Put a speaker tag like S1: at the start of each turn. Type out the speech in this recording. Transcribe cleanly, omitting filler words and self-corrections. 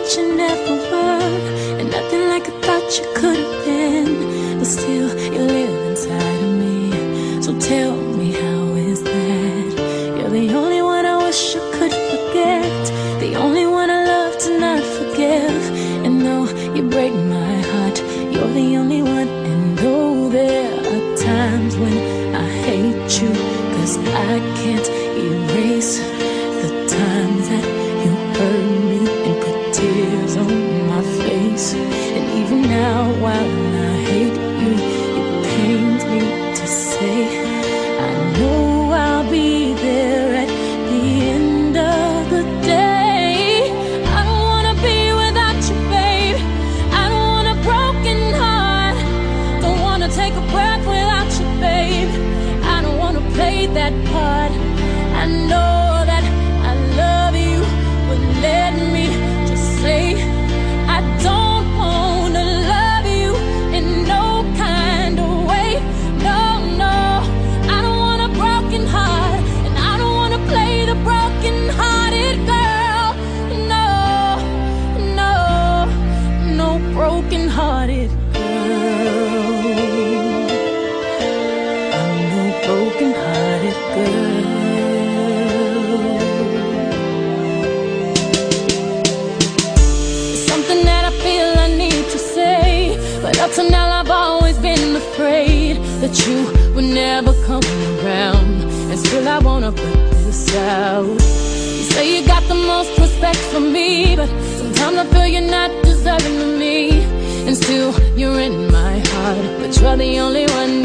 S1: what you never were, and nothing like I thought you could have been. But still, you live inside of me. So tell me, how is that? You're the only one I wish I could forget, the only one I love to not forgive. And though you break my heart, you're the only one. And though there are times when I hate you, 'cause I can't erase the times that you hurt me and put tears on my face. And even now, while I hate you, it pains me to say I know I'll be there at the end of the day. I don't wanna be without you, babe. I don't want a broken heart. Don't wanna take a breath without you, babe. I don't wanna play that part. I know that I love you, but let me just say I don't wanna love you in no kind of way. No, no, I don't want a broken heart, and I don't wanna play the broken-hearted girl. No, no, no broken-hearted girl. I'm no broken-hearted girl. But up till now I've always been afraid that you would never come around, and still I wanna put this out. You say you got the most respect for me, but sometimes I feel you're not deserving of me. And still you're in my heart, but you're the only one